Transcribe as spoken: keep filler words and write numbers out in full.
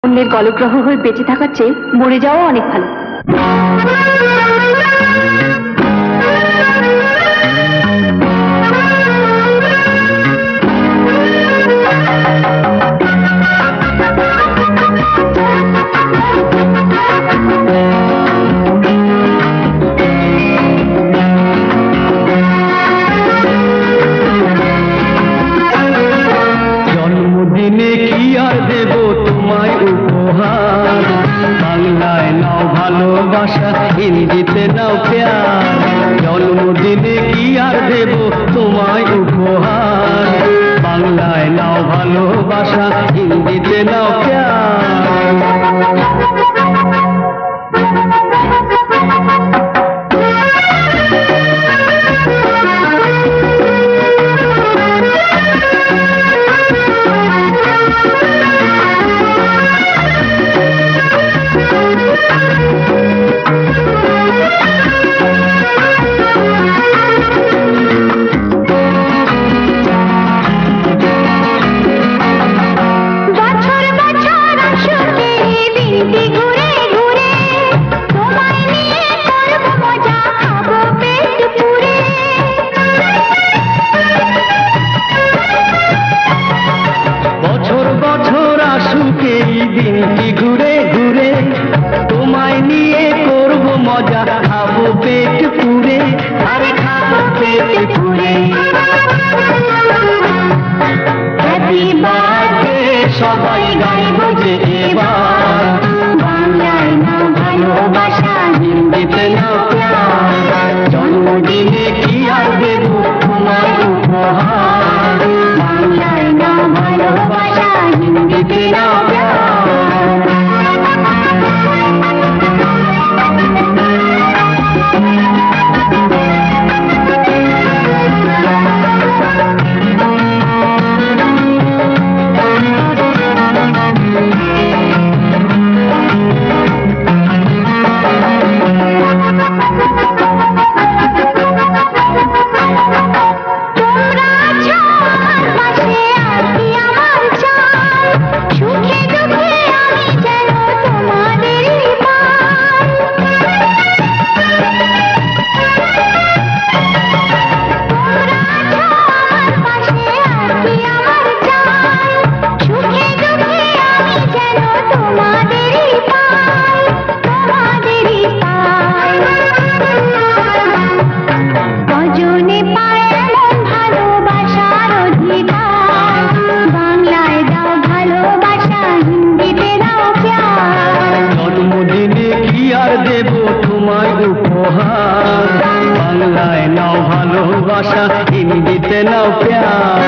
অন্যের গলগ্রহ হয়ে বেঁচে থাকার চেয়ে মরে যাওয়া অনেক ভালো। জন্মদিনে কি আর দেব তোমায় উপহার, বাংলায় নাও ভালোবাসা, হিন্দিতে নাও প্যার। জন্মদিনে কি আর দেব তোমায় উপহার, বাংলায় নাও ভালোবাসা, হিন্দিতে নাও প্যার। দিনটি ঘুরে ঘুরে তোমায় নিয়ে করব মজা, খাবো পেট পুরে, আরে খাবো পেট পুরে। হ্যাপি বার্থডে সবাই গাইব যে এবার, বাংলায় নাও ভালোবাসা, হিন্দিতে নাও প্যার। জন্মদিনে কি আর দেব তোমায় উপহার, বাংলায় নাও ভালোবাসা, হিন্দিতে নাও প্যার। উপহার, বাংলায় নাও ভালোবাসা, হিন্দিতে নাও প্যার।